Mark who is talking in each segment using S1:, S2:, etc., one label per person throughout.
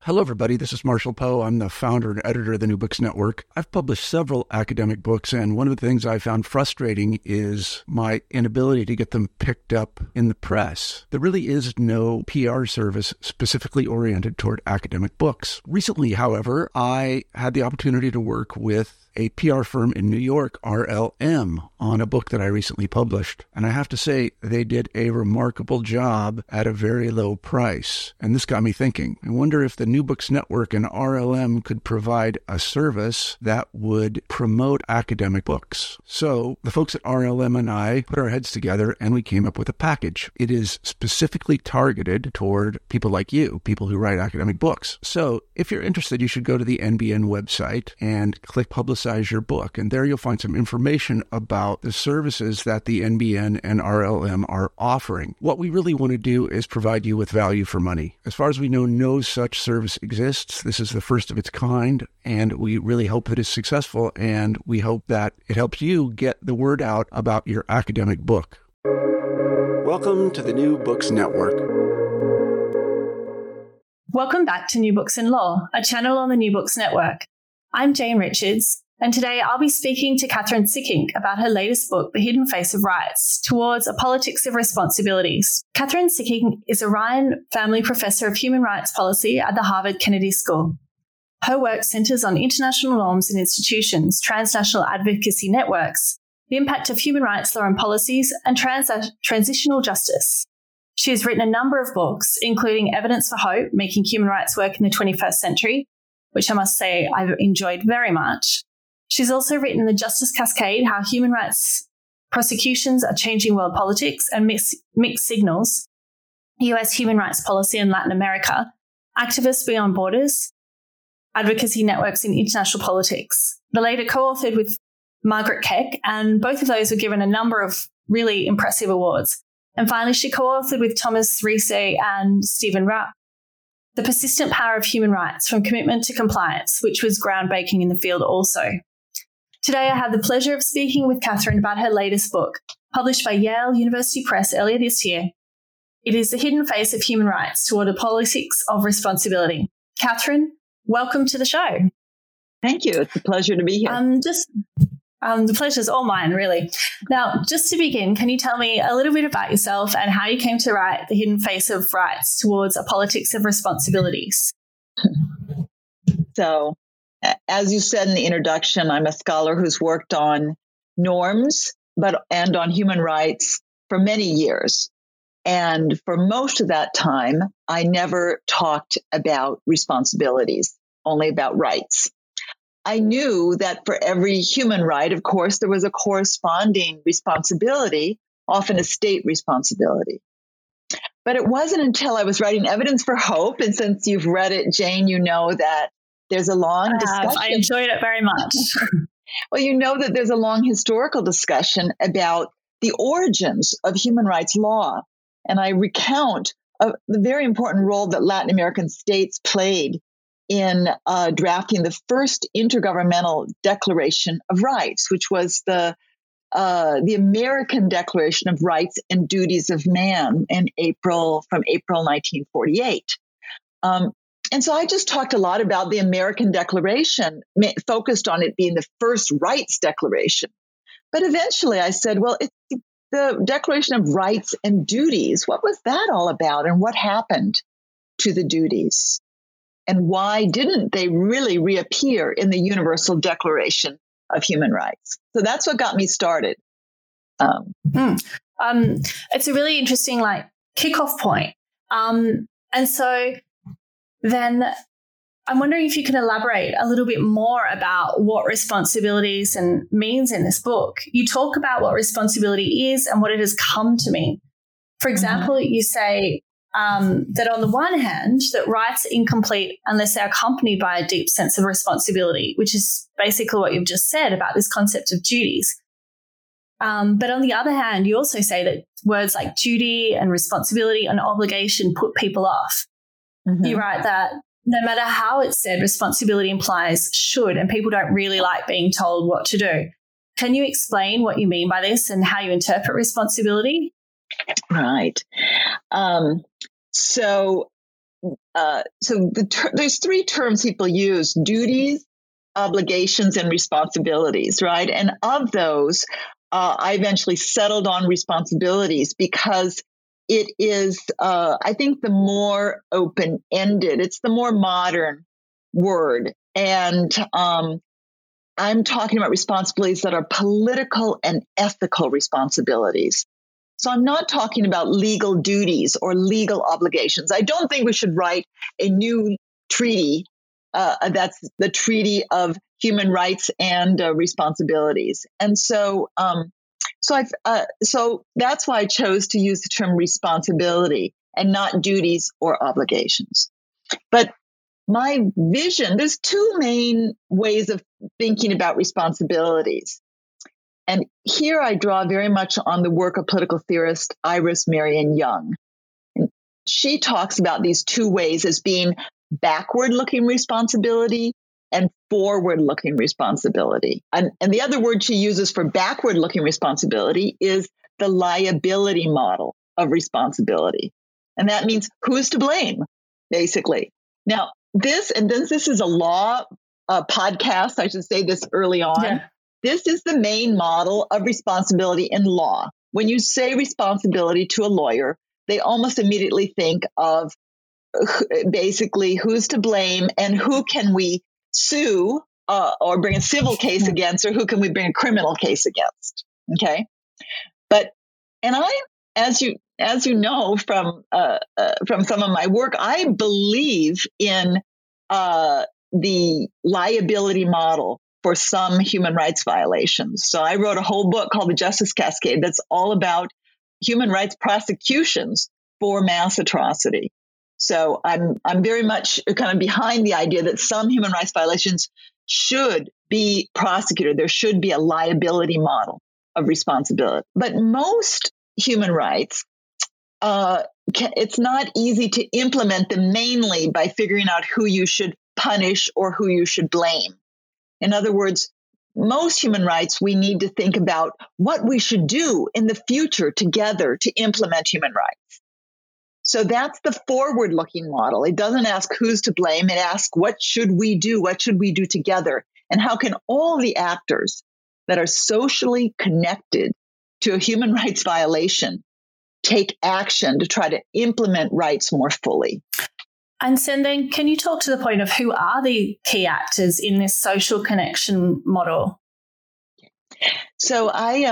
S1: Hello, everybody. This is Marshall Poe. I'm the founder and editor of the New Books Network. I've published several academic books, and one of the things I found frustrating is my inability to get them picked up in the press. There really is no PR service specifically oriented toward academic books. Recently, however, I had the opportunity to work with a PR firm in New York, RLM, on a book that I recently published. And I have to say, they did a remarkable job at a very low price. And this got me thinking. I wonder if the New Books Network and RLM could provide a service that would promote academic books. So the folks at RLM and I put our heads together and we came up with a package. It is specifically targeted toward people like you, people who write academic books. So if you're interested, you should go to the NBN website and click Publicize Your Book. And there you'll find some information about the services that the NBN and RLM are offering. What we really want to do is provide you with value for money. As far as we know, no such service exists. This is the first of its kind, and we really hope that it's successful, and we hope that it helps you get the word out about your academic book. Welcome to the New Books Network.
S2: Welcome back to New Books in Law, a channel on the New Books Network. I'm Jane Richards, and today I'll be speaking to Kathryn Sikkink about her latest book, The Hidden Face of Rights, Towards a Politics of Responsibilities. Kathryn Sikkink is a Ryan Family Professor of Human Rights Policy at the Harvard Kennedy School. Her work centers on international norms and institutions, transnational advocacy networks, the impact of human rights law and policies, and transitional justice. She has written a number of books, including Evidence for Hope, Making Human Rights Work in the 21st Century, which I must say I've enjoyed very much. She's also written The Justice Cascade, How Human Rights Prosecutions Are Changing World Politics and Mixed Signals, US Human Rights Policy in Latin America, Activists Beyond Borders, Advocacy Networks in International Politics. The later co-authored with Margaret Keck, and both of those were given a number of really impressive awards. And finally, she co-authored with Thomas Riese and Stephen Rapp, The Persistent Power of Human Rights, From Commitment to Compliance, which was groundbreaking in the field also. Today, I have the pleasure of speaking with Kathryn about her latest book, published by Yale University Press earlier this year. It is The Hidden Face of Human Rights, Toward a Politics of Responsibility. Kathryn, welcome to the show.
S3: Thank you. It's a pleasure to be here.
S2: The pleasure's all mine, really. Now, just to begin, can you tell me a little bit about yourself and how you came to write The Hidden Face of Rights, Towards a Politics of Responsibilities?
S3: So, as you said in the introduction, I'm a scholar who's worked on norms and on human rights for many years. And for most of that time, I never talked about responsibilities, only about rights. I knew that for every human right, of course, there was a corresponding responsibility, often a state responsibility. But it wasn't until I was writing Evidence for Hope, and since you've read it, Jane, you know that there's a long discussion.
S2: I enjoyed it very much.
S3: Well, you know that there's a long historical discussion about the origins of human rights law. And I recount the very important role that Latin American states played in drafting the first Intergovernmental Declaration of Rights, which was the American Declaration of Rights and Duties of Man from April 1948. And so I just talked a lot about the American Declaration, focused on it being the first rights declaration. But eventually I said, well, it's the Declaration of Rights and Duties. What was that all about? And what happened to the duties? And why didn't they really reappear in the Universal Declaration of Human Rights? So that's what got me started.
S2: It's a really interesting kickoff point. And so then I'm wondering if you can elaborate a little bit more about what responsibilities and means in this book. You talk about what responsibility is and what it has come to mean. For example, you say that on the one hand, that rights are incomplete unless they're accompanied by a deep sense of responsibility, which is basically what you've just said about this concept of duties. But on the other hand, you also say that words like duty and responsibility and obligation put people off. You write that no matter how it's said, responsibility implies should, and people don't really like being told what to do. Can you explain what you mean by this and how you interpret responsibility?
S3: Right. So there's three terms people use: duties, obligations, and responsibilities, right? And of those, I eventually settled on responsibilities because it is, I think, the more open-ended. It's the more modern word. And I'm talking about responsibilities that are political and ethical responsibilities. So I'm not talking about legal duties or legal obligations. I don't think we should write a new treaty. That's the Treaty of Human Rights and Responsibilities. And so that's why I chose to use the term responsibility and not duties or obligations. But my vision, there's two main ways of thinking about responsibilities. And here I draw very much on the work of political theorist Iris Marion Young. And she talks about these two ways as being backward-looking responsibility and forward-looking responsibility. And the other word she uses for backward-looking responsibility is the liability model of responsibility. And that means who's to blame, basically. Now, this is a law podcast. I should say this early on. Yeah. This is the main model of responsibility in law. When you say responsibility to a lawyer, they almost immediately think of basically who's to blame and who can we sue or bring a civil case against, or who can we bring a criminal case against. Okay. As you know from some of my work, I believe in the liability model for some human rights violations. So I wrote a whole book called The Justice Cascade that's all about human rights prosecutions for mass atrocity. So I'm very much kind of behind the idea that some human rights violations should be prosecuted. There should be a liability model of responsibility. But most human rights, it's not easy to implement them mainly by figuring out who you should punish or who you should blame. In other words, most human rights, we need to think about what we should do in the future together to implement human rights. So that's the forward-looking model. It doesn't ask who's to blame. It asks, what should we do? What should we do together? And how can all the actors that are socially connected to a human rights violation take action to try to implement rights more fully?
S2: And so then can you talk to the point of who are the key actors in this social connection model?
S3: So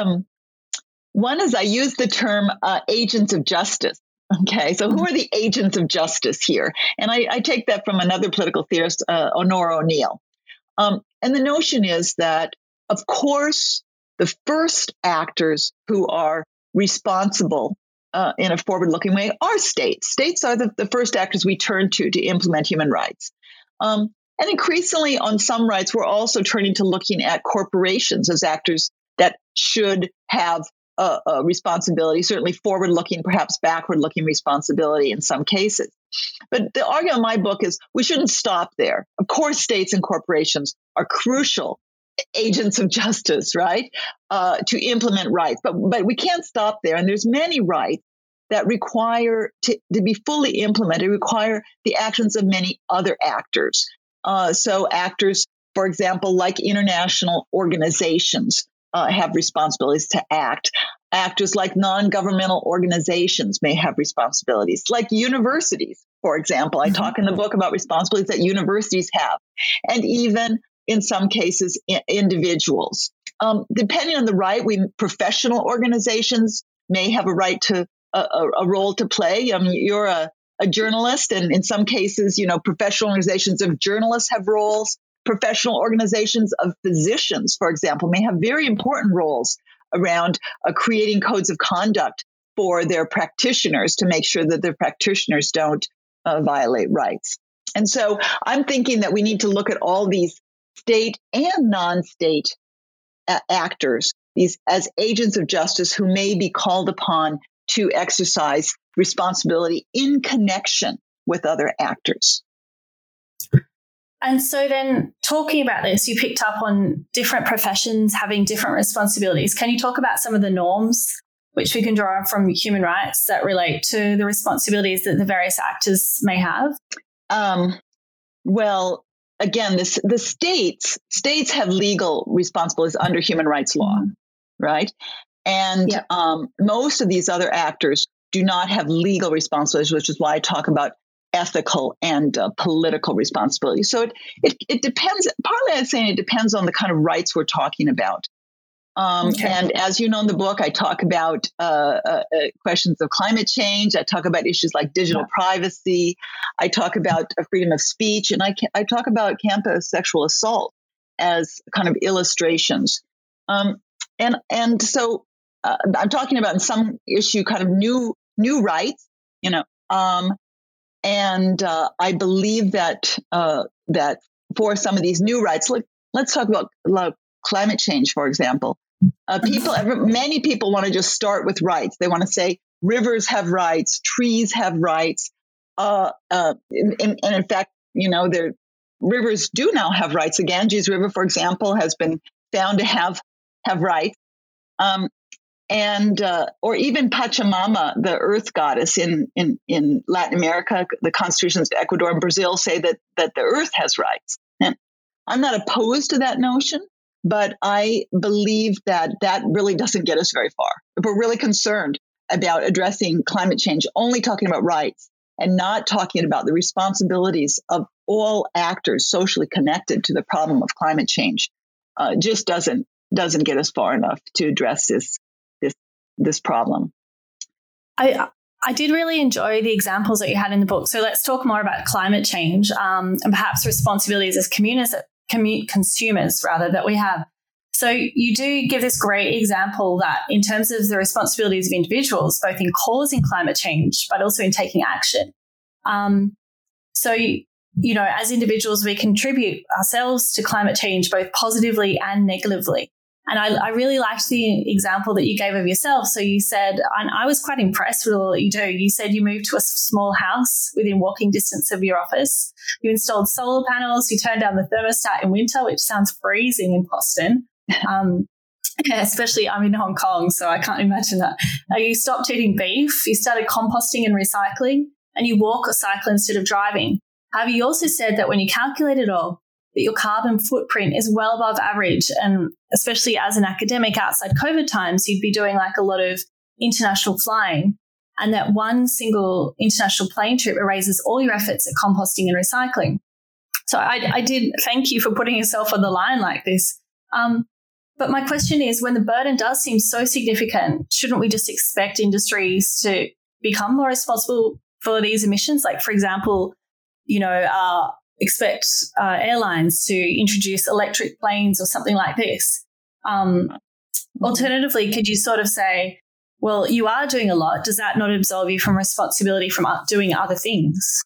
S3: one is I use the term agents of justice. Okay, so who are the agents of justice here? And I take that from another political theorist, Honora O'Neill. And the notion is that, of course, the first actors who are responsible in a forward-looking way are states. States are the first actors we turn to implement human rights. And increasingly on some rights, we're also turning to looking at corporations as actors that should have a responsibility, certainly forward-looking, perhaps backward-looking responsibility in some cases. But the argument in my book is we shouldn't stop there. Of course, states and corporations are crucial agents of justice, right, to implement rights. But we can't stop there. And there's many rights that require to be fully implemented, require the actions of many other actors. So actors, for example, like international organizations, have responsibilities to act. Actors like non-governmental organizations may have responsibilities, like universities, for example. I talk in the book about responsibilities that universities have, and even in some cases, individuals. Depending on the right, professional organizations may have a right to a role to play. I mean, you're a journalist, and in some cases, professional organizations of journalists have roles. Professional organizations of physicians, for example, may have very important roles around creating codes of conduct for their practitioners to make sure that their practitioners don't violate rights. And so I'm thinking that we need to look at all these state and non-state actors, these as agents of justice who may be called upon to exercise responsibility in connection with other actors.
S2: And so then talking about this, you picked up on different professions having different responsibilities. Can you talk about some of the norms which we can draw from human rights that relate to the responsibilities that the various actors may have?
S3: Well, again, the states have legal responsibilities under human rights law, right? And most of these other actors do not have legal responsibilities, which is why I talk about ethical and political responsibility. So it depends. Partly, I'm saying it depends on the kind of rights we're talking about. And as you know in the book, I talk about questions of climate change. I talk about issues like digital privacy. I talk about freedom of speech, and I talk about campus sexual assault as kind of illustrations. And so I'm talking about in some issue kind of new rights, and I believe that that for some of these new rights, let's talk about climate change, for example. Many people want to just start with rights. They want to say rivers have rights, trees have rights, and in fact, their rivers do now have rights. The Ganges River, for example, has been found to have rights. Or even Pachamama, the earth goddess in Latin America, the constitutions of Ecuador and Brazil say that the earth has rights. And I'm not opposed to that notion, but I believe that really doesn't get us very far. If we're really concerned about addressing climate change, only talking about rights and not talking about the responsibilities of all actors socially connected to the problem of climate change, just doesn't get us far enough to address this problem.
S2: I did really enjoy the examples that you had in the book. So let's talk more about climate change and perhaps responsibilities as consumers that we have. So you do give this great example that in terms of the responsibilities of individuals, both in causing climate change, but also in taking action. So, as individuals, we contribute ourselves to climate change, both positively and negatively. And I really liked the example that you gave of yourself. So you said, and I was quite impressed with all that you do. You said you moved to a small house within walking distance of your office. You installed solar panels. You turned down the thermostat in winter, which sounds freezing in Boston. Especially I'm in Hong Kong, so I can't imagine that. You stopped eating beef. You started composting and recycling, and you walk or cycle instead of driving. However, you also said that when you calculate it all, that your carbon footprint is well above average. And especially as an academic outside COVID times, you'd be doing like a lot of international flying, and that one single international plane trip erases all your efforts at composting and recycling. So I did thank you for putting yourself on the line like this. But my question is, when the burden does seem so significant, shouldn't we just expect industries to become more responsible for these emissions? Like, for example, expect airlines to introduce electric planes or something like this. Alternatively, could you sort of say, well, you are doing a lot. Does that not absolve you from responsibility from doing other things?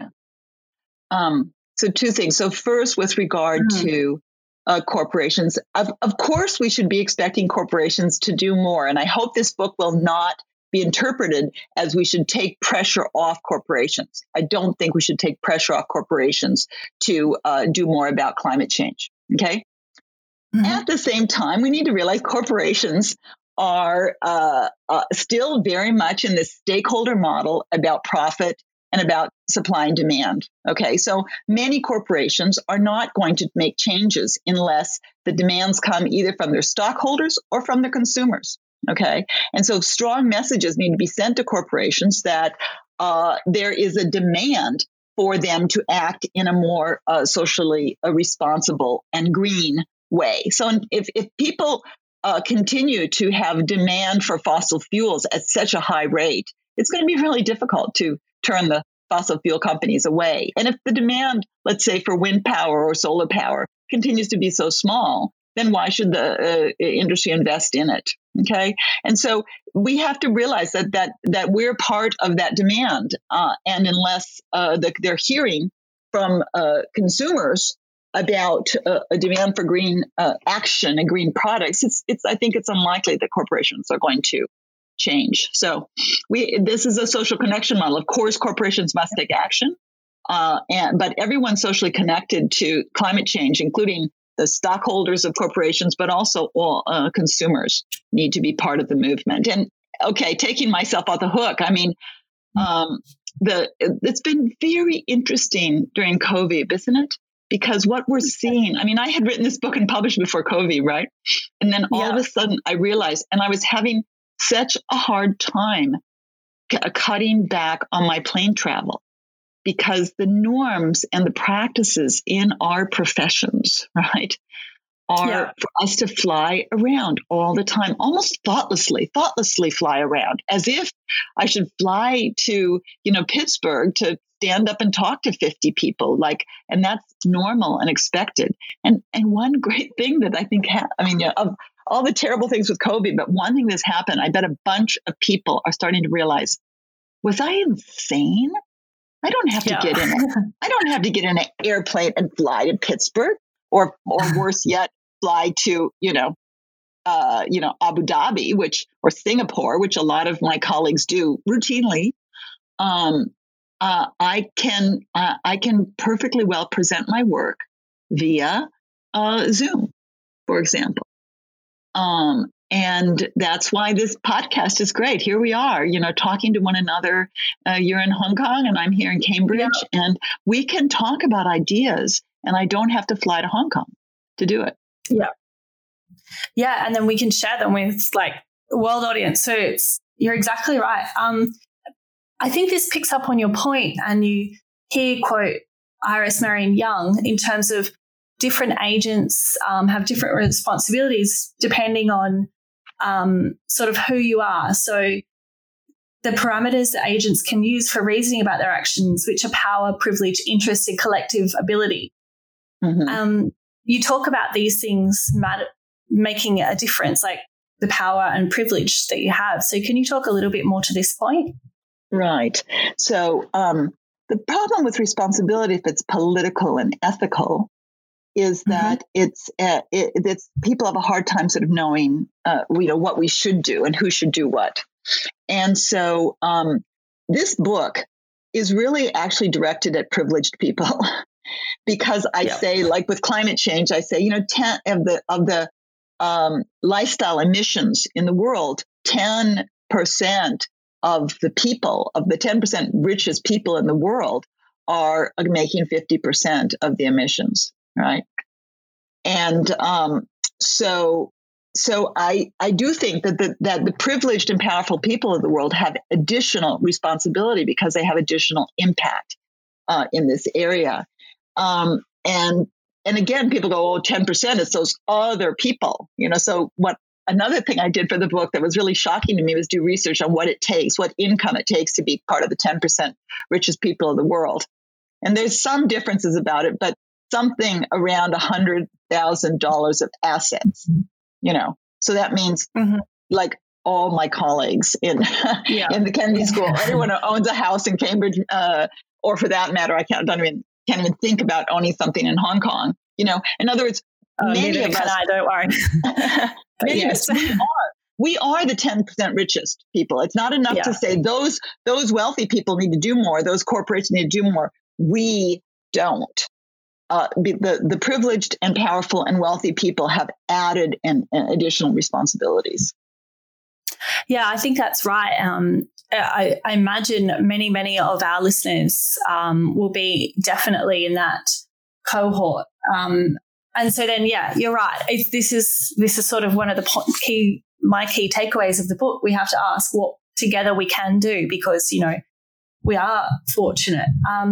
S3: So two things. So first, with regard to corporations, of course, we should be expecting corporations to do more. And I hope this book will not be interpreted as we should take pressure off corporations. I don't think we should take pressure off corporations to do more about climate change. Okay. At the same time, we need to realize corporations are still very much in this stakeholder model about profit and about supply and demand. Okay. So many corporations are not going to make changes unless the demands come either from their stockholders or from their consumers. Okay. And so strong messages need to be sent to corporations that there is a demand for them to act in a more socially responsible and green way. So if people continue to have demand for fossil fuels at such a high rate, it's going to be really difficult to turn the fossil fuel companies away. And if the demand, let's say, for wind power or solar power continues to be so small, then why should the industry invest in it? Okay. And so we have to realize that we're part of that demand. And unless they're hearing from consumers about a demand for green action and green products, I think it's unlikely that corporations are going to change. So this is a social connection model. Of course, corporations must take action, but everyone's socially connected to climate change, including the stockholders of corporations, but also all consumers need to be part of the movement. And okay, taking myself off the hook. I mean, it's been very interesting during COVID, isn't it? Because what we're seeing, I mean, I had written this book and published before COVID, right? And then all of a sudden I realized, and I was having such a hard time cutting back on my plane travel, because the norms and the practices in our professions, right, are for us to fly around all the time, almost thoughtlessly fly around, as if I should fly to, Pittsburgh to stand up and talk to 50 people, and that's normal and expected. And one great thing that I think, of all the terrible things with COVID, but one thing that's happened, I bet a bunch of people are starting to realize, was I insane? I don't have to get in it. I don't have to get in an airplane and fly to Pittsburgh, or worse yet, fly to, Abu Dhabi, or Singapore, which a lot of my colleagues do routinely. I can perfectly well present my work via Zoom, for example. And that's why this podcast is great. Here we are, talking to one another. You're in Hong Kong and I'm here in Cambridge, and we can talk about ideas, and I don't have to fly to Hong Kong to do it.
S2: Yeah. And then we can share them with the world audience. So you're exactly right. I think this picks up on your point, and you here quote Iris Marion Young in terms of different agents have different responsibilities depending on sort of who you are. So the parameters that agents can use for reasoning about their actions, which are power, privilege, interest, and collective ability. Mm-hmm. You talk about these things making a difference, like the power and privilege that you have. So can you talk a little bit more to this point?
S3: Right. So the problem with responsibility, if it's political and ethical, is that it's people have a hard time sort of knowing, what we should do and who should do what. And so this book is really actually directed at privileged people, because I say, like with climate change, I say, 10 of the lifestyle emissions in the world, 10% of the people, of the 10% richest people in the world, are making 50% of the emissions, right? And so I do think that the privileged and powerful people of the world have additional responsibility because they have additional impact in this area. And again, people go, 10% is those other people, so another thing I did for the book that was really shocking to me was do research on what income it takes to be part of the 10% richest people of the world. And there's some differences about it, but something around $100,000 of assets, So that means like all my colleagues in the Kennedy School, anyone who owns a house in Cambridge, or for that matter, I can't even think about owning something in Hong Kong. In other words, many of us.
S2: Don't worry.
S3: Many of us, we are the 10% richest people. It's not enough to say those wealthy people need to do more. Those corporations need to do more. We don't. The privileged and powerful and wealthy people have added and additional responsibilities.
S2: Yeah, I think that's right. I imagine many of our listeners will be definitely in that cohort. And so then, you're right. This is sort of one of the my key takeaways of the book. We have to ask what together we can do, because, we are fortunate.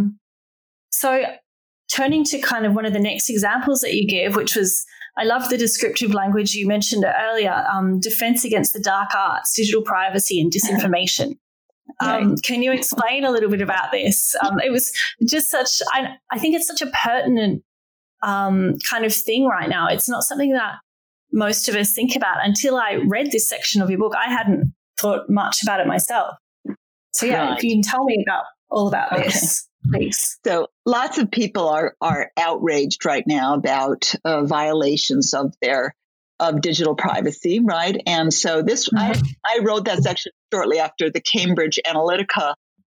S2: So turning to kind of one of the next examples that you give, which was, I love the descriptive language you mentioned earlier, defense against the dark arts, digital privacy and disinformation. Can you explain a little bit about this? It was just I think it's such a pertinent kind of thing right now. It's not something that most of us think about. Until I read this section of your book, I hadn't thought much about it myself. So if you can tell me all about this, please.
S3: So lots of people are outraged right now about violations of digital privacy, right? And so this, I wrote that section shortly after the Cambridge Analytica,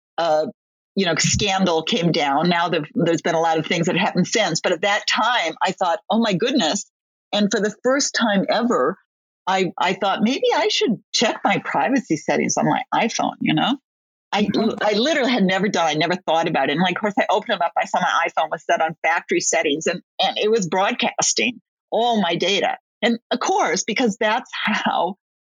S3: scandal came down. Now there's been a lot of things that happened since, but at that time I thought, oh my goodness. And for the first time ever, I thought maybe I should check my privacy settings on my iPhone, I literally had never done, I never thought about it. And of course I opened it up, I saw my iPhone was set on factory settings and it was broadcasting all my data. And of course, because that's how,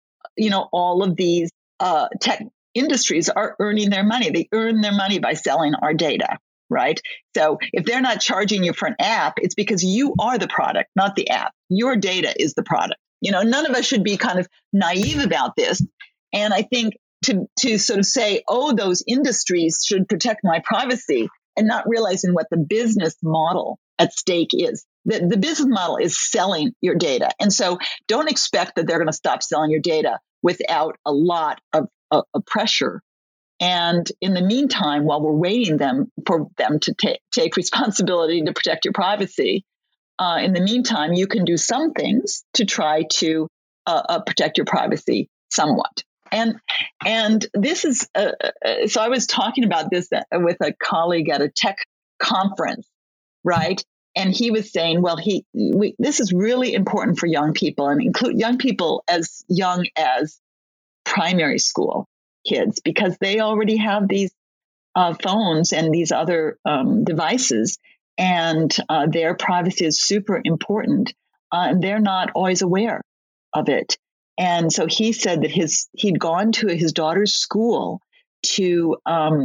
S3: all of these tech industries are earning their money. They earn their money by selling our data, right? So if they're not charging you for an app, it's because you are the product, not the app. Your data is the product. None of us should be kind of naive about this. And I think to sort of say, those industries should protect my privacy and not realizing what the business model at stake is. The business model is selling your data. And so don't expect that they're going to stop selling your data without a lot of pressure. And in the meantime, while we're waiting for them to take responsibility to protect your privacy, in the meantime, you can do some things to try to protect your privacy somewhat. And this is, so I was talking about this with a colleague at a tech conference, right? And he was saying, well, this is really important for young people and include young people as young as primary school kids, because they already have these phones and these other devices, and their privacy is super important. And they're not always aware of it. And so he said that he'd gone to his daughter's school to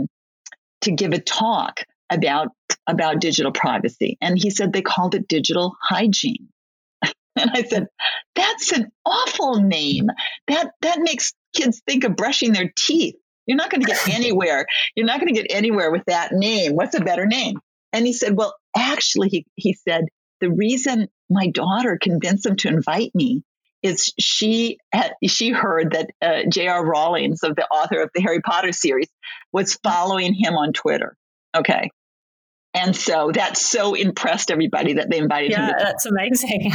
S3: give a talk about digital privacy. And he said they called it digital hygiene. And I said, that's an awful name. That makes kids think of brushing their teeth. You're not going to get anywhere. You're not going to get anywhere with that name. What's a better name? And he said, well, actually, he said, the reason my daughter convinced him to invite me is she heard that J.R. Rowling, the author of the Harry Potter series, was following him on Twitter. Okay. And so that so impressed everybody that they invited him.
S2: Yeah, that's amazing.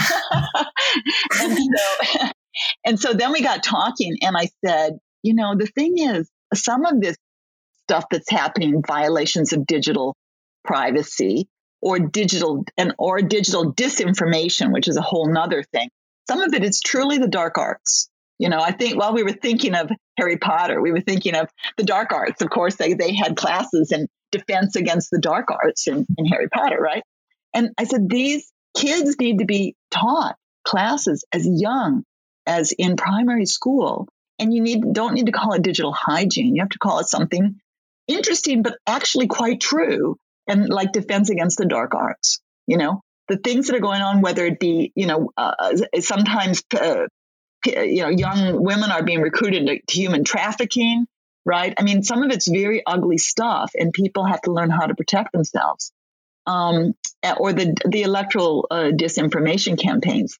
S3: and so then we got talking and I said, the thing is, some of this stuff that's happening, violations of digital privacy or digital disinformation, which is a whole nother thing. Some of it is truly the dark arts. I think while we were thinking of Harry Potter, we were thinking of the dark arts. Of course, they had classes in defense against the dark arts in Harry Potter, right? And I said, these kids need to be taught classes as young as in primary school. And don't need to call it digital hygiene. You have to call it something interesting, but actually quite true. And like defense against the dark arts, the things that are going on, whether it be, sometimes, young women are being recruited to human trafficking, right? I mean, some of it's very ugly stuff and people have to learn how to protect themselves. Or the electoral disinformation campaigns.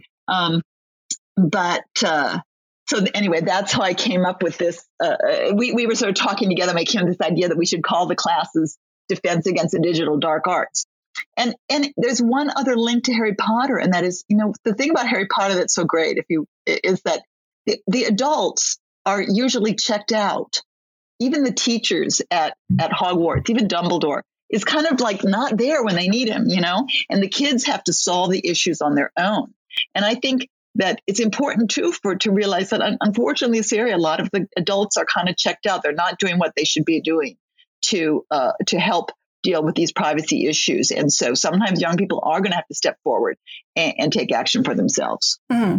S3: So anyway, that's how I came up with this. We were sort of talking together, making this idea that we should call the classes Defense Against the Digital Dark Arts. And there's one other link to Harry Potter, and that is, the thing about Harry Potter that's so great is that the adults are usually checked out. Even the teachers at Hogwarts, even Dumbledore, is kind of like not there when they need him, and the kids have to solve the issues on their own. And I think that it's important too to realize that unfortunately in this area, a lot of the adults are kind of checked out. They're not doing what they should be doing to help deal with these privacy issues. And so sometimes young people are going to have to step forward and take action for themselves.
S2: I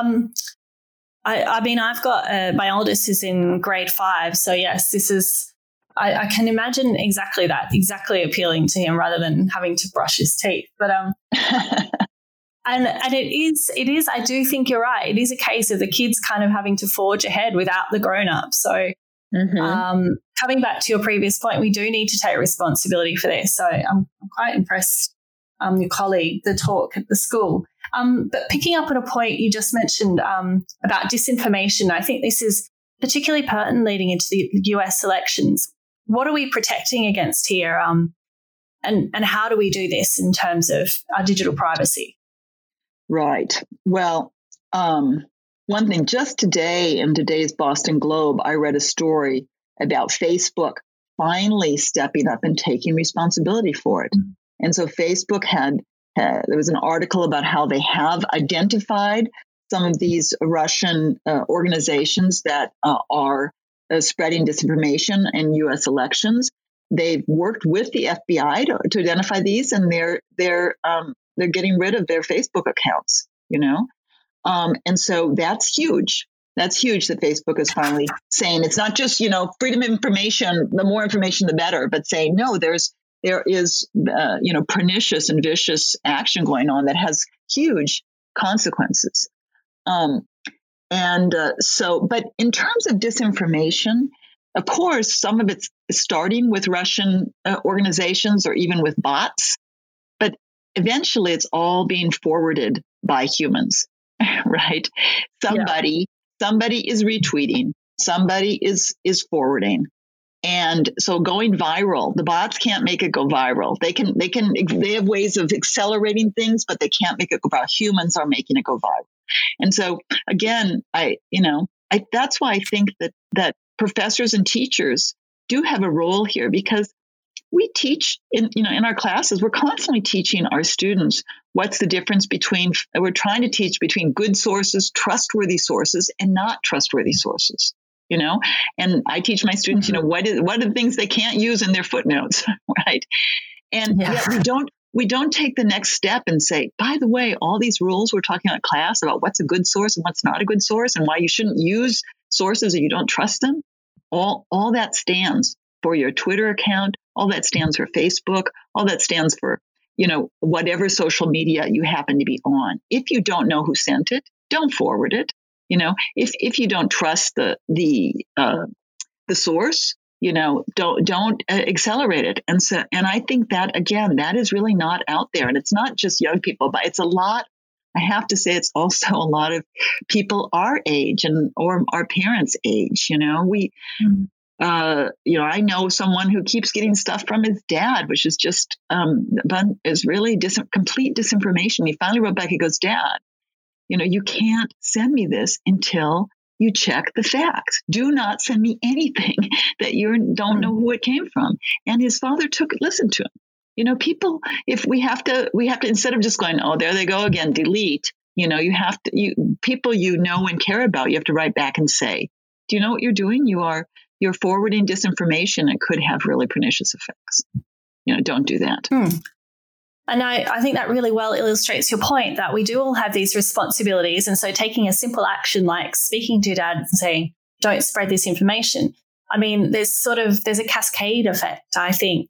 S2: mean, I've got my oldest is in grade 5. So yes, this is, I can imagine exactly appealing to him rather than having to brush his teeth. But, and it is, I do think you're right. It is a case of the kids kind of having to forge ahead without the grown-ups. So coming back to your previous point, we do need to take responsibility for this. So I'm quite impressed, your colleague, the talk at the school. But picking up on a point you just mentioned about disinformation, I think this is particularly pertinent leading into the US elections. What are we protecting against here? And how do we do this in terms of our digital privacy?
S3: Right. Well, one thing, just today in today's Boston Globe, I read a story about Facebook finally stepping up and taking responsibility for it. Mm-hmm. And so Facebook there was an article about how they have identified some of these Russian organizations that are spreading disinformation in U.S. elections. They've worked with the FBI to identify these, and they're getting rid of their Facebook accounts. And so that's huge. That's huge that Facebook is finally saying it's not just freedom of information. The more information, the better. But saying no, there is pernicious and vicious action going on that has huge consequences. But in terms of disinformation, of course, some of it's starting with Russian organizations or even with bots, but eventually it's all being forwarded by humans, right? Somebody is retweeting, somebody is forwarding. And so going viral, the bots can't make it go viral. They have ways of accelerating things, but they can't make it go viral. Humans are making it go viral. And so again, that's why I think that professors and teachers do have a role here, because we teach in our classes, we're constantly teaching our students what's the difference we're trying to teach between good sources, trustworthy sources, and not trustworthy sources. And I teach my students, what are the things they can't use in their footnotes, right? And yet we don't take the next step and say, by the way, all these rules we're talking about in class about what's a good source and what's not a good source and why you shouldn't use sources if you don't trust them. All that stands for your Twitter account. All that stands for Facebook. All that stands for, whatever social media you happen to be on. If you don't know who sent it, don't forward it. If you don't trust the source, don't accelerate it. And I think that, again, that is really not out there. And it's not just young people, but it's a lot. I have to say, it's also a lot of people our age or our parents' age. I know someone who keeps getting stuff from his dad, which is just is really complete disinformation. He finally wrote back. He goes, "Dad, you can't send me this until you check the facts. Do not send me anything that you don't know who it came from." And his father listened to him. People, if we have to, instead of just going, "Oh, there they go again, delete," you have to, people and care about, you have to write back and say, "Do you know what you're doing? You're forwarding disinformation. It could have really pernicious effects. Don't do that."
S2: And I think that really well illustrates your point that we do all have these responsibilities. And so taking a simple action like speaking to your dad and saying, "Don't spread this information." I mean, there's a cascade effect, I think,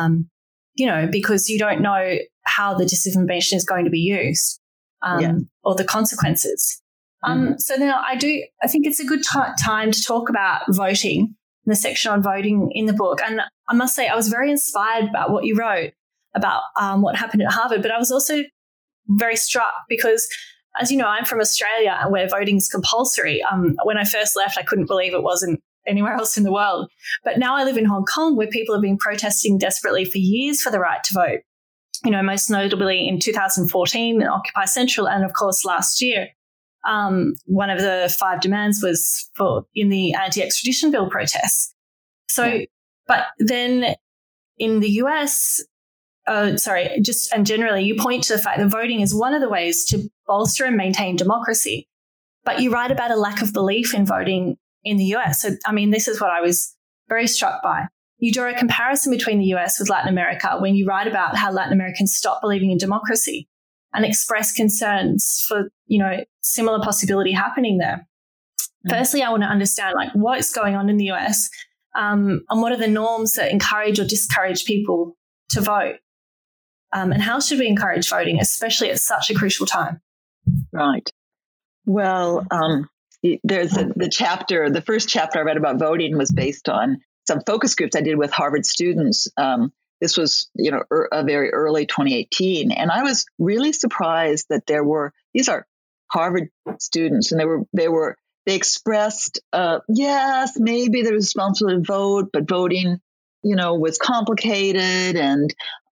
S2: because you don't know how the disinformation is going to be used or the consequences. So now I think it's a good time to talk about voting, the section on voting in the book. And I must say, I was very inspired about what you wrote about what happened at Harvard, but I was also very struck because, as you know, I'm from Australia and where voting is compulsory. When I first left, I couldn't believe it wasn't anywhere else in the world. But now I live in Hong Kong, where people have been protesting desperately for years for the right to vote. Most notably in 2014 in Occupy Central, and of course last year. One of the 5 demands was in the anti-extradition bill protests. But then in the US, and generally, you point to the fact that voting is one of the ways to bolster and maintain democracy. But you write about a lack of belief in voting in the US. So, this is what I was very struck by. You draw a comparison between the US with Latin America when you write about how Latin Americans stopped believing in democracy and express concerns for, similar possibility happening there. Firstly, I want to understand what's going on in the US and what are the norms that encourage or discourage people to vote, and how should we encourage voting, especially at such a crucial time?
S3: Right. Well, there's the first chapter I read about voting was based on some focus groups I did with Harvard students. This was, a very early 2018. And I was really surprised that these are Harvard students, and they expressed, yes, maybe they're responsible to vote, but voting, was complicated. And,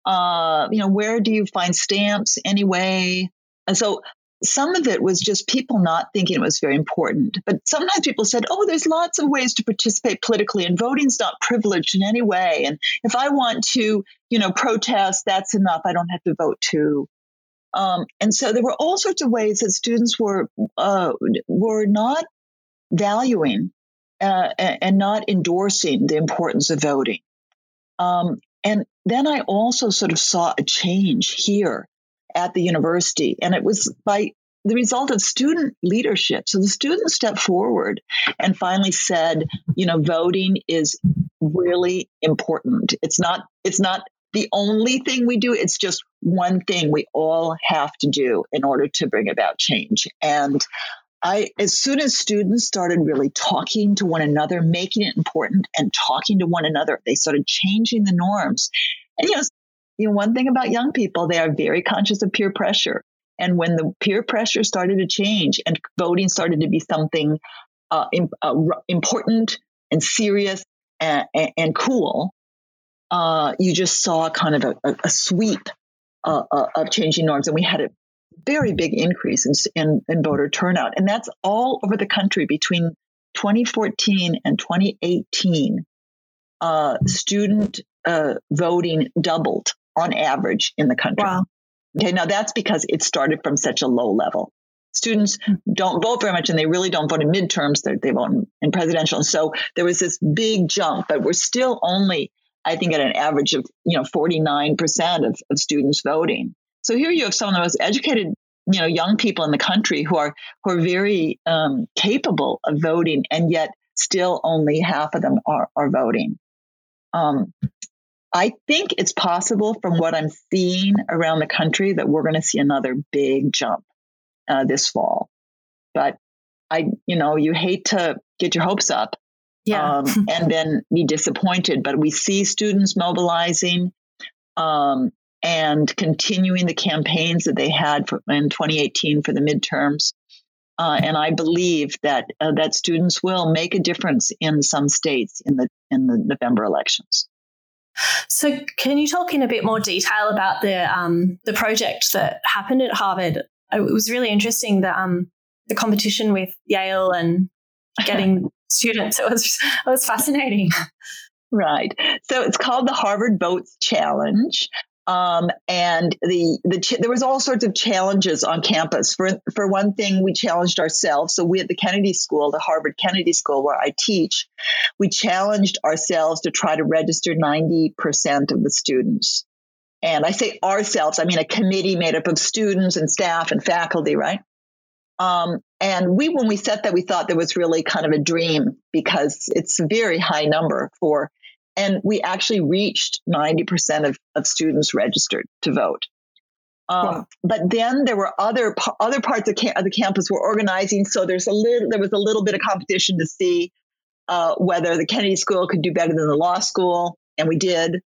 S3: where do you find stamps anyway? And so some of it was just people not thinking it was very important. But sometimes people said, "Oh, there's lots of ways to participate politically, and voting's not privileged in any way. And if I want to, protest, that's enough. I don't have to vote too." And so there were all sorts of ways that students were not valuing and not endorsing the importance of voting. And then I also sort of saw a change here at the university, and it was by the result of student leadership. So the students stepped forward and finally said, voting is really important. It's not the only thing we do. It's just one thing we all have to do in order to bring about change. And as soon as students started really talking to one another, making it important and talking to one another, they started changing the norms. And, one thing about young people, they are very conscious of peer pressure. And when the peer pressure started to change and voting started to be something important and serious and cool, you just saw kind of a sweep of changing norms. And we had a very big increase in voter turnout. And that's all over the country. Between 2014 and 2018, student voting doubled on average in the country.
S2: Wow.
S3: Okay, now that's because it started from such a low level. Students don't vote very much, and they really don't vote in midterms. They vote in presidential. And so there was this big jump, but we're still only, I think, at an average of 49% of students voting. So here you have some of the most educated, young people in the country who are very capable of voting, and yet still only half of them are voting. I think it's possible, from what I'm seeing around the country, that we're going to see another big jump this fall. But you hate to get your hopes up, and then be disappointed. But we see students mobilizing and continuing the campaigns that they had in 2018 for the midterms. And I believe that students will make a difference in some states in the November elections.
S2: So can you talk in a bit more detail about the project that happened at Harvard? It was really interesting, the competition with Yale and getting students. It was fascinating.
S3: Right. So it's called the Harvard Votes Challenge. And there was all sorts of challenges on campus. For one thing, we challenged ourselves. So we at the Kennedy School, the Harvard Kennedy School where I teach, we challenged ourselves to try to register 90% of the students. And I say ourselves, I mean a committee made up of students and staff and faculty, right? And when we set that, we thought there was really kind of a dream, because it's a very high number and we actually reached 90% of students registered to vote. Wow. But then there were other parts of the campus were organizing. So there was a little bit of competition to see whether the Kennedy School could do better than the law school. And we did.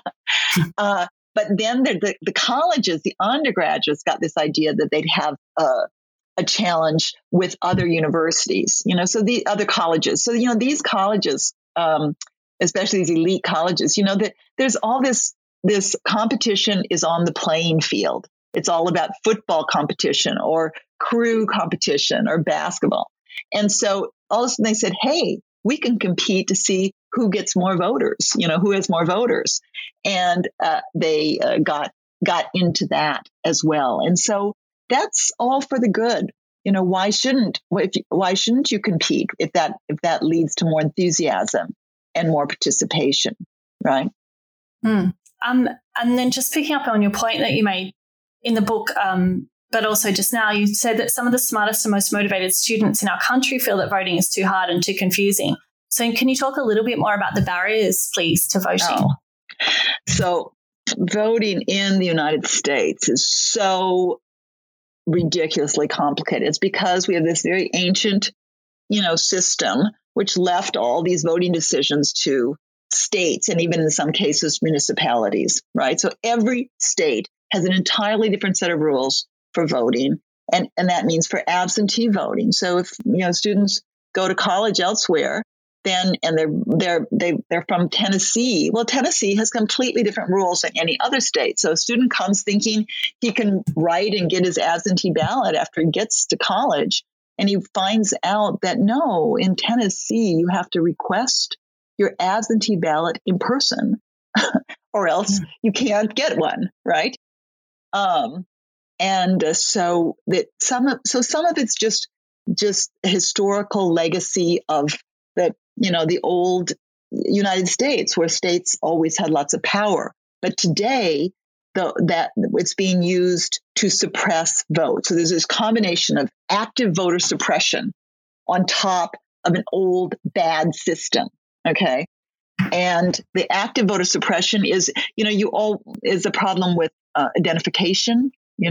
S3: But then the colleges, the undergraduates, got this idea that they'd have a challenge with other universities, so the other colleges. So, these colleges, especially these elite colleges, that there's all this competition is on the playing field. It's all about football competition or crew competition or basketball. And so all of a sudden they said, hey, we can compete to see who gets more voters, who has more voters. And they got into that as well. And so that's all for the good. Why shouldn't you compete if that leads to more enthusiasm and more participation, right?
S2: And then just picking up on your point that you made in the book, but also just now, you said that some of the smartest and most motivated students in our country feel that voting is too hard and too confusing. So can you talk a little bit more about the barriers, please, to voting?
S3: Oh. So voting in the United States is so ridiculously complicated. It's because we have this very ancient, system which left all these voting decisions to states and even in some cases municipalities, right? So every state has an entirely different set of rules for voting, and that means for absentee voting. So if students go to college elsewhere, then and they're from Tennessee. Well, Tennessee has completely different rules than any other state. So a student comes thinking he can write and get his absentee ballot after he gets to college, and he finds out that no, in Tennessee you have to request your absentee ballot in person, or else you can't get one, right? And so some of it's just historical legacy of the old United States, where states always had lots of power. But today, that it's being used to suppress votes. So there's this combination of active voter suppression on top of an old bad system. Okay. And the active voter suppression is a problem with identification.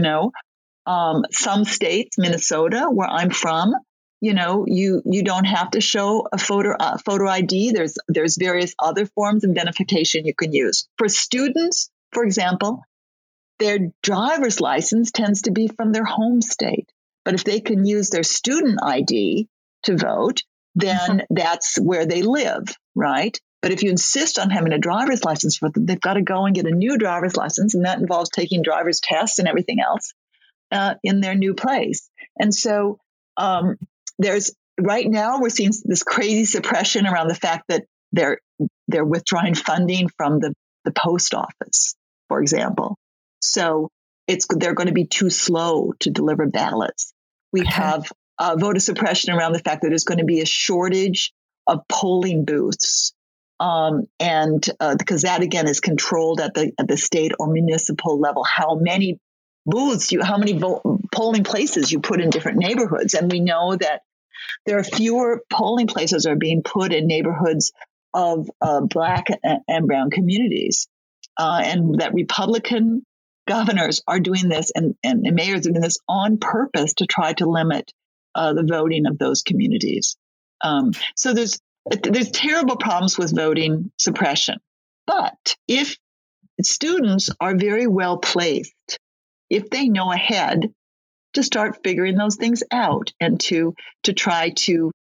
S3: Some states, Minnesota, where I'm from, you don't have to show a photo ID. There's various other forms of identification you can use. For students, for example, their driver's license tends to be from their home state. But if they can use their student ID to vote, then that's where they live, right? But if you insist on having a driver's license for them, they've got to go and get a new driver's license, and that involves taking driver's tests and everything else in their new place. And so right now we're seeing this crazy suppression around the fact that they're withdrawing funding from the post office, for example. So they're going to be too slow to deliver ballots. We have voter suppression around the fact that there's going to be a shortage of polling booths. And because that again is controlled at the state or municipal level, how many booths how many polling places you put in different neighborhoods. And we know that there are fewer polling places are being put in neighborhoods of Black and brown communities, and that Republican governors are doing this and mayors are doing this on purpose to try to limit the voting of those communities. So there's terrible problems with voting suppression. But if students are very well placed, if they know ahead, to start figuring those things out and to try to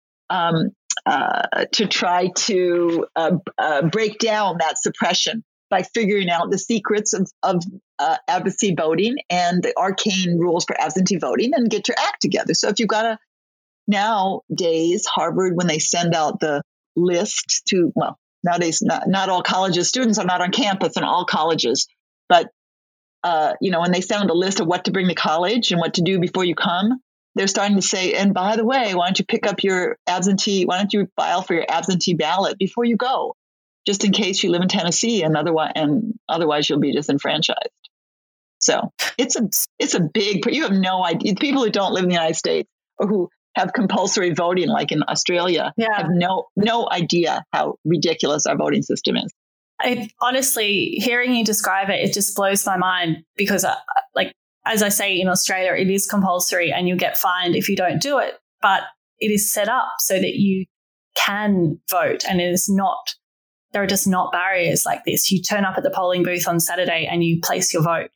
S3: break down that suppression by figuring out the secrets of absentee voting and the arcane rules for absentee voting, and get your act together. So if you've got nowadays, Harvard, when they send out the list to, nowadays, not all colleges, students are not on campus in all colleges, but, when they send a list of what to bring to college and what to do before you come, they're starting to say, and by the way, why don't you file for your absentee ballot before you go, just in case you live in Tennessee and otherwise you'll be disenfranchised. So it's a big, you have no idea. People who don't live in the United States or who have compulsory voting, like in Australia, have no idea how ridiculous our voting system is.
S2: Honestly, hearing you describe it, it just blows my mind because, as I say, in Australia, it is compulsory and you get fined if you don't do it. But it is set up so that you can vote, and there are just not barriers like this. You turn up at the polling booth on Saturday and you place your vote.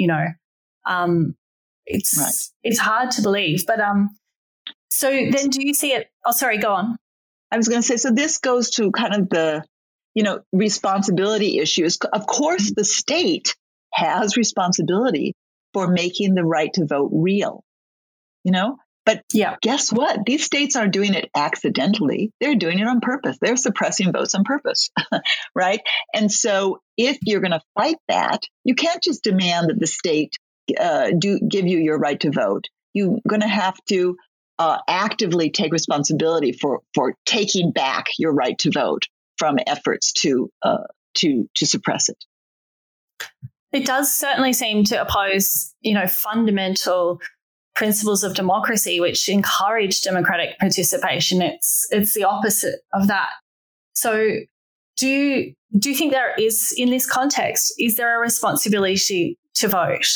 S2: It's hard to believe. But so then, do you see it? Oh, sorry, go on.
S3: I was going to say, so this goes to kind of the responsibility issues. Of course, the state has responsibility for making the right to vote real, but guess what? These states aren't doing it accidentally. They're doing it on purpose. They're suppressing votes on purpose, right? And so if you're going to fight that, you can't just demand that the state give you your right to vote. You're going to have to actively take responsibility for taking back your right to vote from efforts to suppress it.
S2: It does certainly seem to oppose, fundamental principles of democracy, which encourage democratic participation. It's the opposite of that. So, do you think there is, in this context, is there a responsibility to vote?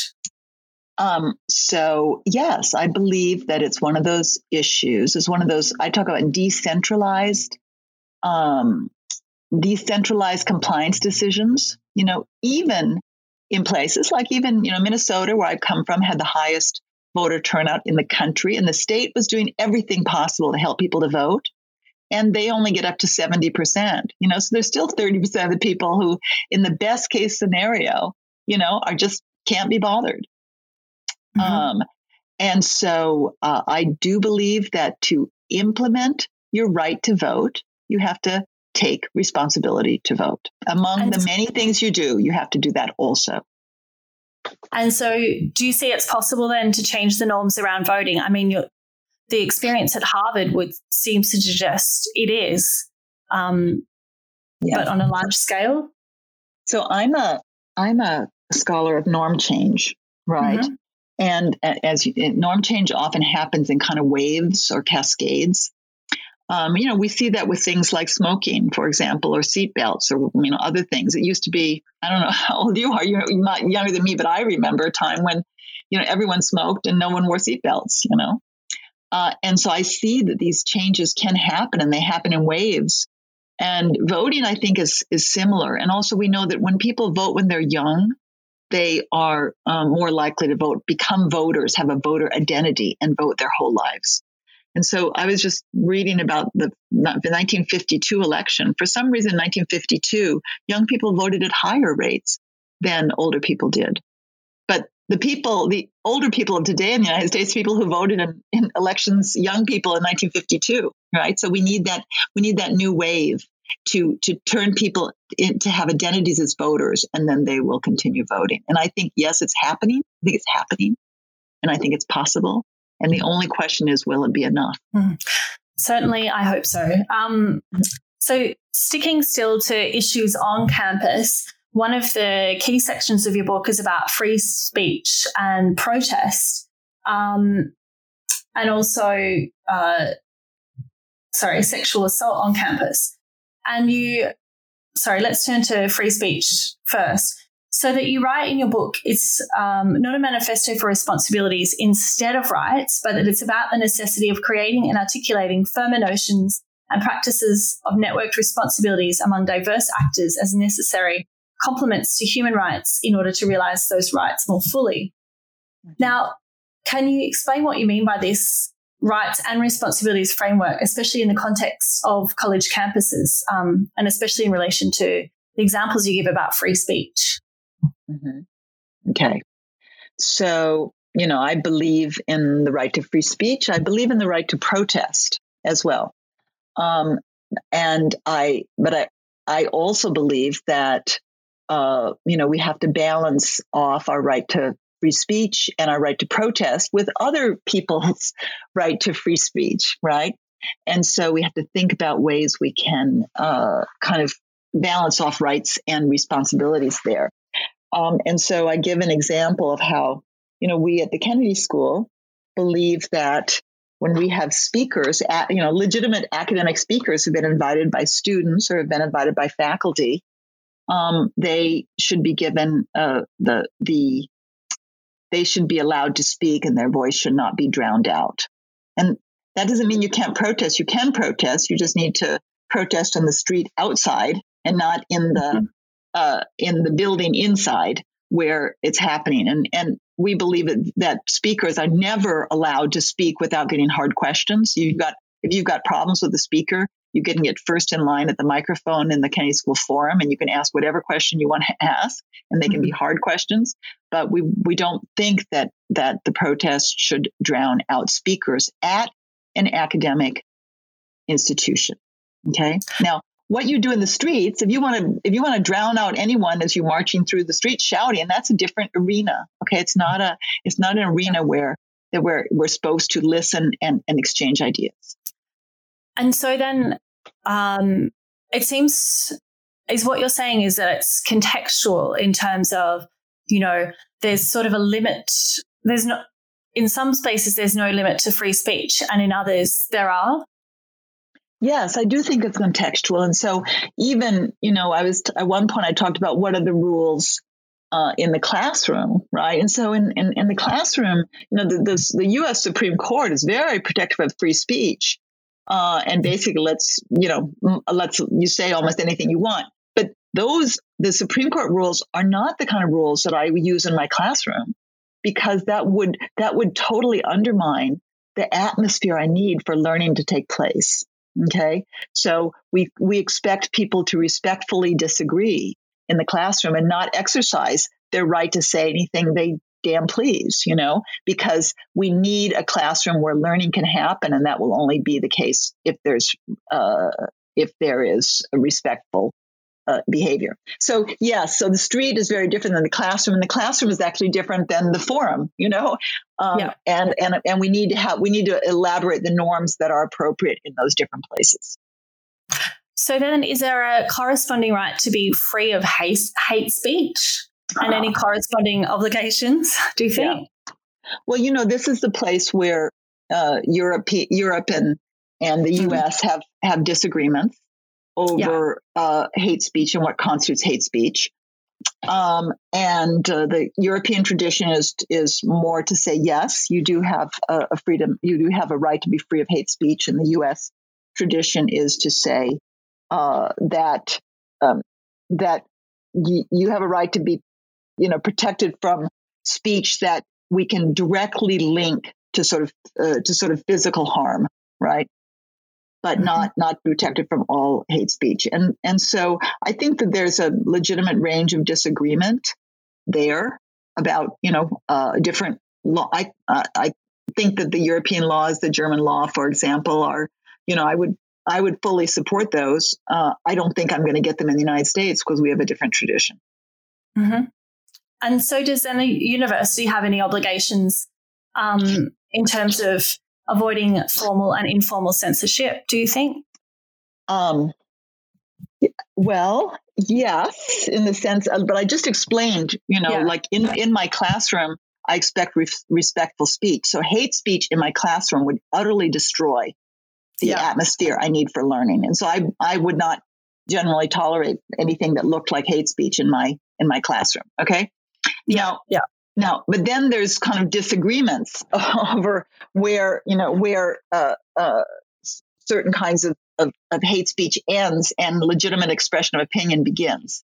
S3: So yes, I believe that it's one of those issues. It's one of those, I talk about decentralized compliance decisions, even in places like Minnesota, where I come from, had the highest voter turnout in the country, and the state was doing everything possible to help people to vote. And they only get up to 70%, so there's still 30% of the people who, in the best case scenario, are just can't be bothered. Mm-hmm. And so I do believe that to implement your right to vote, you have to take responsibility to vote. Among the many things you do, you have to do that also.
S2: And so do you see it's possible then to change the norms around voting? I mean, the experience at Harvard seems to suggest it is, but on a large scale.
S3: So I'm a scholar of norm change, right? Mm-hmm. And norm change often happens in kind of waves or cascades. We see that with things like smoking, for example, or seatbelts, or other things. It used to be, I don't know how old you are. You're not younger than me, but I remember a time when, everyone smoked and no one wore seatbelts. And so I see that these changes can happen, and they happen in waves. And voting, I think, is similar. And also, we know that when people vote when they're young, they are more likely to vote, become voters, have a voter identity, and vote their whole lives. And so I was just reading about the 1952 election. For some reason, in 1952, young people voted at higher rates than older people did. But the older people of today in the United States, people who voted in elections, young people in 1952, right? So we need that new wave to turn people to have identities as voters, and then they will continue voting. And I think, yes, it's happening. I think it's happening, and I think it's possible. And the only question is, will it be enough?
S2: Certainly, I hope so. So sticking still to issues on campus, one of the key sections of your book is about free speech and protest, and also, sexual assault on campus. And let's turn to free speech first. So that you write in your book, it's not a manifesto for responsibilities instead of rights, but that it's about the necessity of creating and articulating firmer notions and practices of networked responsibilities among diverse actors as necessary complements to human rights in order to realise those rights more fully. Now, can you explain what you mean by this rights and responsibilities framework, especially in the context of college campuses, and especially in relation to the examples you give about free speech?
S3: Mm-hmm. Okay. So, I believe in the right to free speech. I believe in the right to protest as well. But I also believe that, we have to balance off our right to free speech and our right to protest with other people's right to free speech, right? And so we have to think about ways we can kind of balance off rights and responsibilities there. And so I give an example of how, we at the Kennedy School believe that when we have speakers, legitimate academic speakers who've been invited by students or have been invited by faculty, they should be given they should be allowed to speak, and their voice should not be drowned out. And that doesn't mean you can't protest. You can protest. You just need to protest on the street outside and not in the building inside where it's happening. And we believe that speakers are never allowed to speak without getting hard questions. If you've got problems with the speaker, you can get first in line at the microphone in the Kennedy School Forum, and you can ask whatever question you want to ask, and they can be hard questions. But we don't think that the protest should drown out speakers at an academic institution. Okay. Now, what you do in the streets, if you want to drown out anyone as you're marching through the streets shouting, that's a different arena. Okay. It's not an arena where we're supposed to listen and exchange ideas.
S2: And so then it seems is what you're saying is that it's contextual in terms of, there's sort of a limit. There's not, in some spaces, there's no limit to free speech, and in others there are.
S3: Yes, I do think it's contextual. And so even, at one point I talked about what are the rules in the classroom, right? And so in the classroom, the U.S. Supreme Court is very protective of free speech. And basically lets you say almost anything you want. But the Supreme Court rules are not the kind of rules that I would use in my classroom, because that would totally undermine the atmosphere I need for learning to take place. Okay. So we expect people to respectfully disagree in the classroom and not exercise their right to say anything they damn please, because we need a classroom where learning can happen. And that will only be the case if there is a respectful behavior. So yes, so the street is very different than the classroom, and the classroom is actually different than the forum, and we need to elaborate the norms that are appropriate in those different places.
S2: So then, is there a corresponding right to be free of hate speech and any corresponding obligations, do you think?
S3: Yeah. Well, this is the place where Europe and the U.S. have disagreements over hate speech and what constitutes hate speech. And the European tradition is more to say, yes, you do have a freedom, you do have a right to be free of hate speech. And the U.S. tradition is to say that you have a right to be, protected from speech that we can directly link to sort of physical harm, right? But not protected from all hate speech. And so I think that there's a legitimate range of disagreement there about, different law. I think that the European laws, the German law, for example, are, I would fully support those. I don't think I'm going to get them in the United States because we have a different tradition.
S2: Mm-hmm. And so does then the university have any obligations in terms of avoiding formal and informal censorship, do you think?
S3: Well, yes, in the sense of, but I just explained, like in my classroom, I expect respectful speech. So hate speech in my classroom would utterly destroy the atmosphere I need for learning. And so I would not generally tolerate anything that looked like hate speech in my classroom. Okay. Now, but then there's kind of disagreements over where certain kinds of hate speech ends and legitimate expression of opinion begins,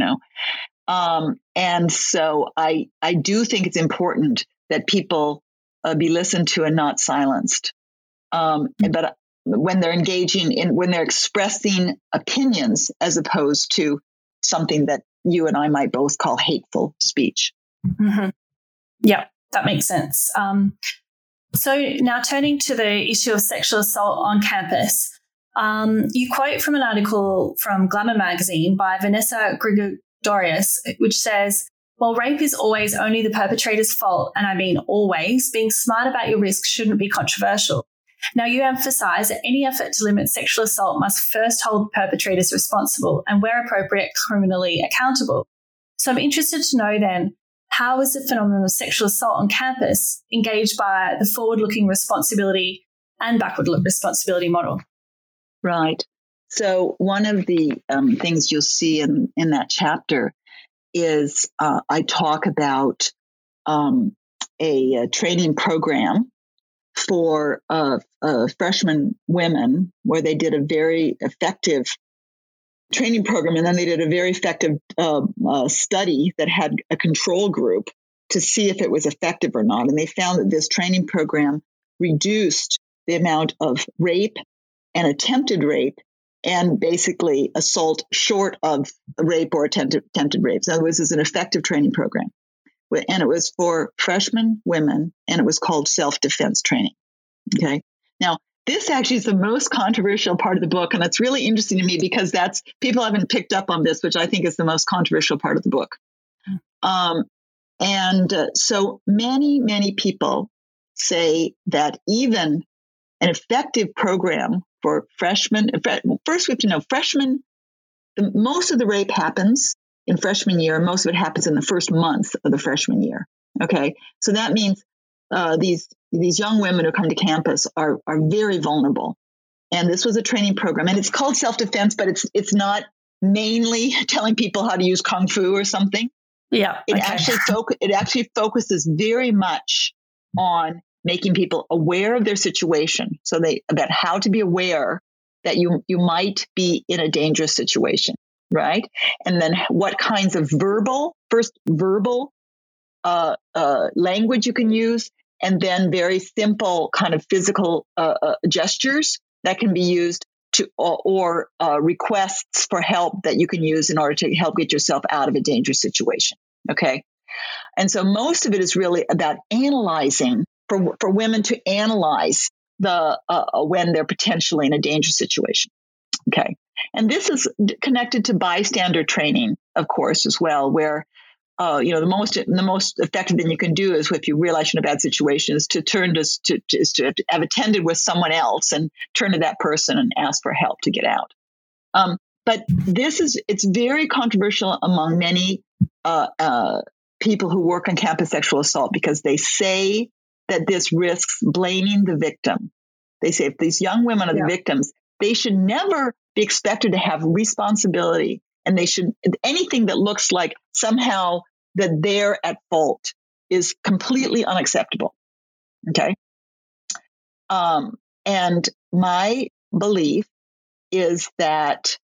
S3: and so I do think it's important that people be listened to and not silenced. But when they're when they're expressing opinions as opposed to something that you and I might both call hateful speech.
S2: Mm-hmm. Yeah, that makes sense. So now turning to the issue of sexual assault on campus, you quote from an article from Glamour magazine by Vanessa Grigorius, which says, "While rape is always only the perpetrator's fault, and I mean always, being smart about your risk shouldn't be controversial." Now, you emphasize that any effort to limit sexual assault must first hold perpetrators responsible and, where appropriate, criminally accountable. So I'm interested to know then, how is the phenomenon of sexual assault on campus engaged by the forward-looking responsibility and backward responsibility model?
S3: Right. So one of the things you'll see in that chapter is I talk about a training program for freshman women where they did a very effective training program, and then they did a very effective study that had a control group to see if it was effective or not. And they found that this training program reduced the amount of rape and attempted rape and basically assault short of rape or attempted rape. So in other words, it's an effective training program. And it was for freshman women, and it was called self-defense training. Okay. Now, this actually is the most controversial part of the book, and it's really interesting to me because people haven't picked up on this, which I think is the most controversial part of the book. So many people say that even an effective program for freshmen, first we have to know freshmen, most of the rape happens in freshman year, and most of it happens in the first month of the freshman year. Okay, so that means these young women who come to campus are very vulnerable. And this was a training program, and it's called self-defense, but it's not mainly telling people how to use Kung Fu or something.
S2: Yeah.
S3: It actually focuses very much on making people aware of their situation. So about how to be aware that you might be in a dangerous situation, right? And then what kinds of verbal language you can use, and then very simple kind of physical gestures that can be used to, or requests for help that you can use in order to help get yourself out of a dangerous situation. Okay. And so most of it is really about analyzing, for women to analyze when they're potentially in a dangerous situation. Okay. And this is connected to bystander training, of course, as well, where the most effective thing you can do is if you realize you're in a bad situation is to turn to have attended with someone else and turn to that person and ask for help to get out. But it's very controversial among many people who work on campus sexual assault because they say that this risks blaming the victim. They say if these young women are the victims, they should never be expected to have responsibility, and anything that looks like somehow that they're at fault is completely unacceptable. Okay. And my belief is that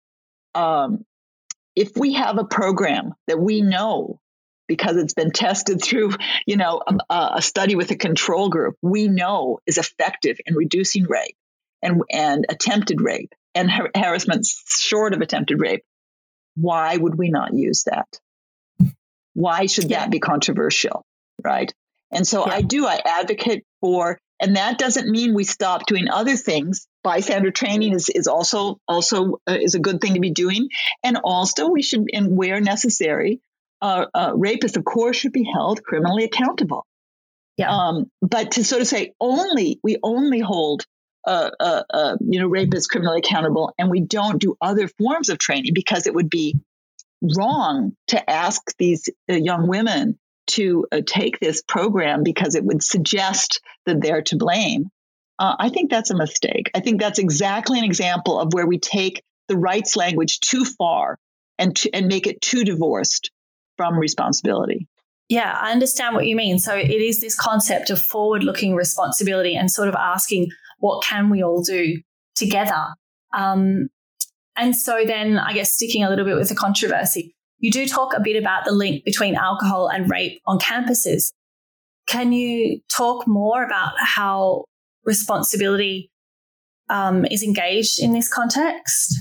S3: if we have a program that we know, because it's been tested through, a study with a control group, we know is effective in reducing rape and attempted rape and harassment short of attempted rape, why would we not use that? Why should that be controversial, right? And so I advocate for, and that doesn't mean we stop doing other things. Bystander training is also is a good thing to be doing, and also we should, and where necessary, rapists, of course, should be held criminally accountable. Yeah. But to sort of say we only hold rapists criminally accountable, and we don't do other forms of training because it would be wrong to ask these young women to take this program because it would suggest that they're to blame. I think that's a mistake. I think that's exactly an example of where we take the rights language too far and make it too divorced from responsibility.
S2: Yeah, I understand what you mean. So it is this concept of forward-looking responsibility and sort of asking, what can we all do together? And so then, I guess, sticking a little bit with the controversy, you do talk a bit about the link between alcohol and rape on campuses. Can you talk more about how responsibility is engaged in this context?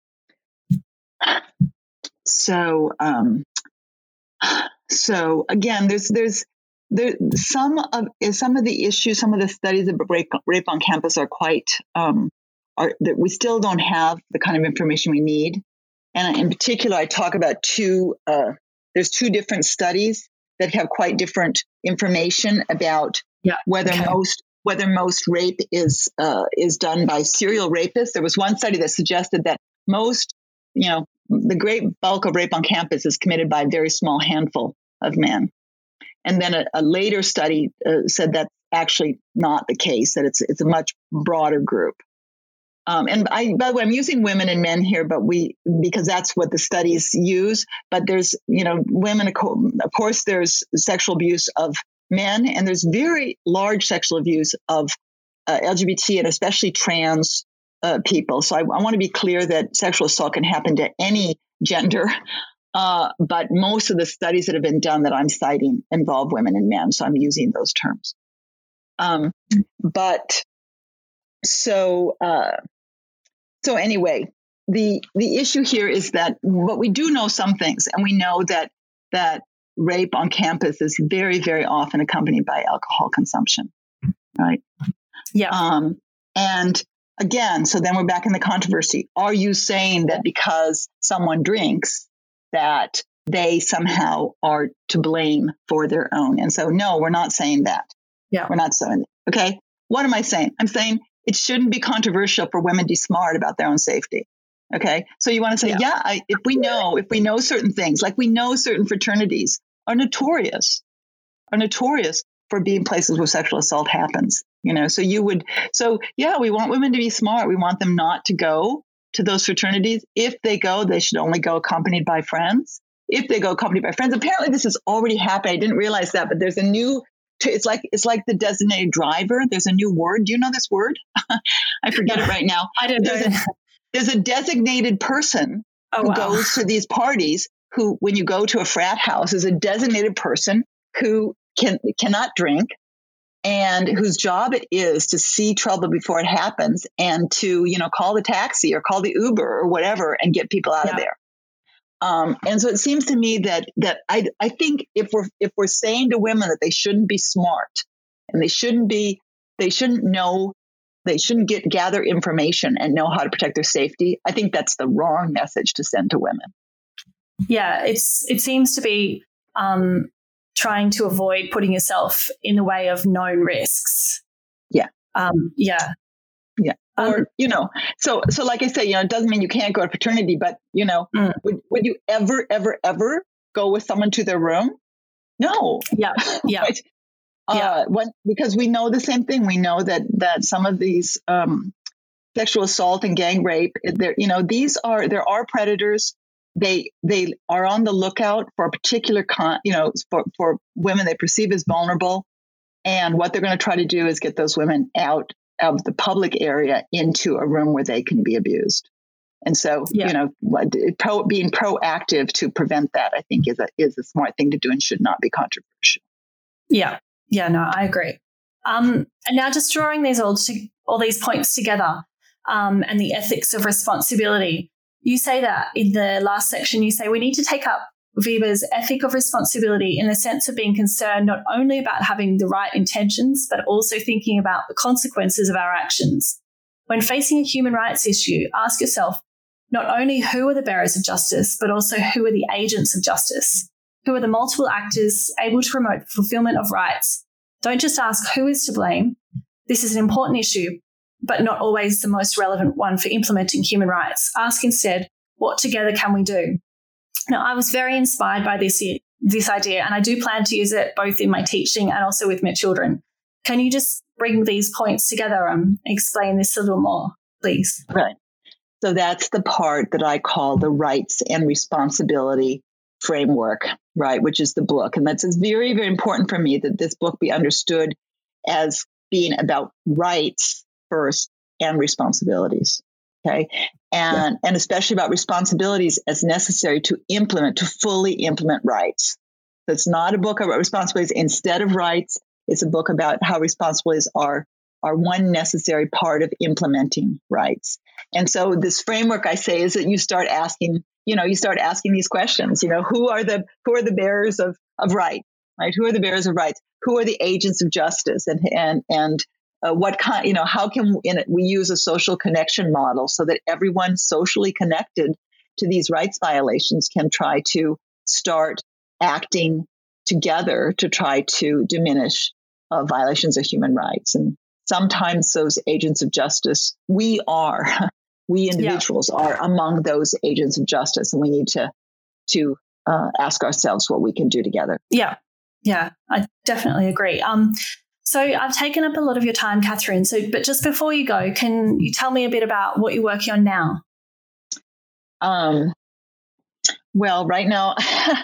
S3: So again, there's some of the issues, some of the studies of rape on campus are quite that we still don't have the kind of information we need. And in particular, I talk about there's two different studies that have quite different information about whether most rape is done by serial rapists. There was one study that suggested that most, the great bulk of rape on campus is committed by a very small handful of men. And then a later study said that's actually not the case, that it's a much broader group. And by the way, I'm using women and men here, because that's what the studies use. But there's, women, of course, there's sexual abuse of men, and there's very large sexual abuse of LGBT and especially trans people. So I want to be clear that sexual assault can happen to any gender. But most of the studies that have been done that I'm citing involve women and men. So I'm using those terms. So anyway, the issue here is that, but we do know some things, and we know that rape on campus is very, very often accompanied by alcohol consumption, right? Yeah. And again, so then we're back in the controversy. Are you saying that because someone drinks that they somehow are to blame for their own? And so, no, we're not saying that. Yeah. We're not saying that. Okay. What am I saying? I'm saying it shouldn't be controversial for women to be smart about their own safety. Okay. So you want to say, if we know certain things, like we know certain fraternities are notorious for being places where sexual assault happens, we want women to be smart. We want them not to go to those fraternities. If they go, they should only go accompanied by friends. If they go accompanied by friends, apparently this has already happened. I didn't realize that, but there's a new, it's like the designated driver. There's a new word. Do you know this word? I forget it right now.
S2: I don't know.
S3: There's a designated person who goes to these parties, who, when you go to a frat house, is a designated person who cannot drink and whose job it is to see trouble before it happens and to, call the taxi or call the Uber or whatever and get people out of there. And so it seems to me that I think if we're saying to women that they shouldn't be smart and they shouldn't know they shouldn't gather information and know how to protect their safety. I think that's the wrong message to send to women.
S2: Yeah, it seems to be trying to avoid putting yourself in the way of known risks.
S3: Yeah.
S2: Yeah.
S3: Or, so like I say, it doesn't mean you can't go to fraternity, but, would you ever, ever, ever go with someone to their room? No.
S2: Yeah. Yeah.
S3: Right? Because we know the same thing. We know that some of these sexual assault and gang rape, there are predators. They are on the lookout for a particular for women they perceive as vulnerable, and what they're going to try to do is get those women out of the public area into a room where they can be abused. And so, being proactive to prevent that, I think, is a smart thing to do and should not be controversial.
S2: Yeah. Yeah, no, I agree. And now just drawing all these points together and the ethics of responsibility, you say that in the last section, you say we need to take up Weber's ethic of responsibility in the sense of being concerned not only about having the right intentions, but also thinking about the consequences of our actions. When facing a human rights issue, ask yourself not only who are the bearers of justice, but also who are the agents of justice, who are the multiple actors able to promote the fulfillment of rights. Don't just ask who is to blame. This is an important issue, but not always the most relevant one for implementing human rights. Ask instead, what together can we do? Now, I was very inspired by this idea, and I do plan to use it both in my teaching and also with my children. Can you just bring these points together and explain this a little more, please?
S3: Right. So that's the part that I call the rights and responsibility framework, right, which is the book. And that's very, very important for me that this book be understood as being about rights first and responsibilities. Okay. And especially about responsibilities as necessary to fully implement rights. So it's not a book about responsibilities instead of rights. It's a book about how responsibilities are one necessary part of implementing rights. And so this framework, I say, is that you start asking these questions, who are the bearers of right? Who are the bearers of rights? Who are the agents of justice? And what kind, how can we use a social connection model so that everyone socially connected to these rights violations can try to start acting together to try to diminish violations of human rights. And sometimes those agents of justice, we individuals are among those agents of justice, and we need to ask ourselves what we can do together.
S2: Yeah, I definitely agree. So I've taken up a lot of your time, Catherine. But just before you go, can you tell me a bit about what you're working on now?
S3: Well, right now,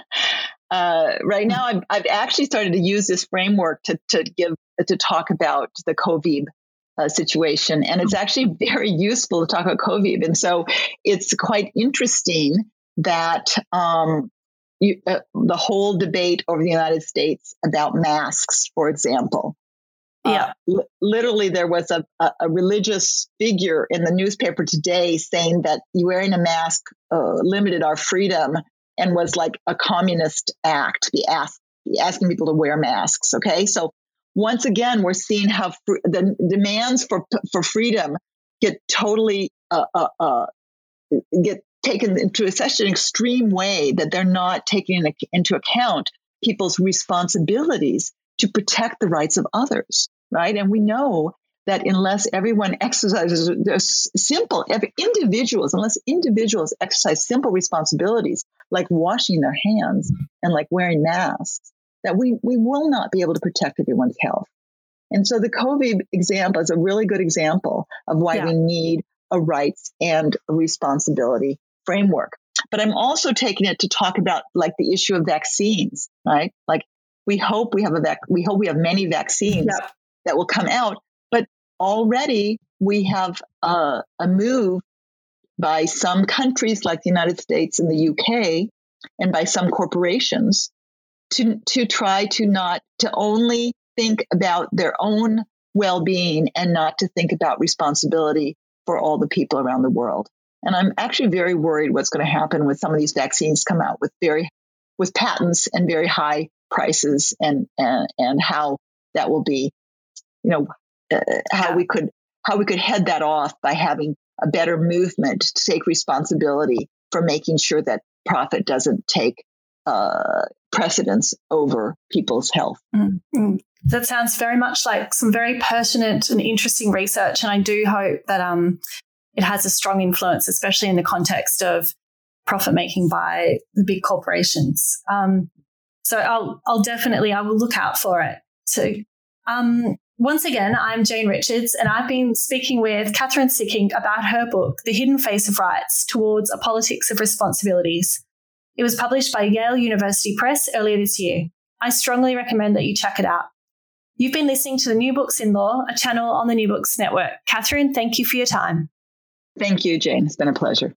S3: I've actually started to use this framework to talk about the COVID situation, and it's actually very useful to talk about COVID. And so it's quite interesting that the whole debate over the United States about masks, for example. Literally, there was a religious figure in the newspaper today saying that wearing a mask limited our freedom and was like a communist act, asking people to wear masks. Okay, so once again, we're seeing how the demands for freedom get totally get taken into such an extreme way that they're not taking into account people's responsibilities to protect the rights of others, right? And we know that unless everyone exercises unless individuals exercise simple responsibilities like washing their hands and like wearing masks, that we will not be able to protect everyone's health. And so the COVID example is a really good example of why we need a rights and a responsibility framework. But I'm also taking it to talk about like the issue of vaccines, right? Like we hope we have many vaccines that will come out, but already we have a move by some countries like the United States and the UK and by some corporations to try to only think about their own well-being and not to think about responsibility for all the people around the world. And I'm actually very worried what's going to happen with some of these vaccines come out with patents and very high prices and how that will be, how we could how we could head that off by having a better movement to take responsibility for making sure that profit doesn't take precedence over people's health.
S2: Mm-hmm. That sounds very much like some very pertinent and interesting research. And I do hope that it has a strong influence, especially in the context of profit making by the big corporations. So I will look out for it too. Once again, I'm Jane Richards, and I've been speaking with Catherine Sikkink about her book, The Hidden Face of Rights, Towards a Politics of Responsibilities. It was published by Yale University Press earlier this year. I strongly recommend that you check it out. You've been listening to the New Books in Law, a channel on the New Books Network. Catherine, thank you for your time.
S3: Thank you, Jane. It's been a pleasure.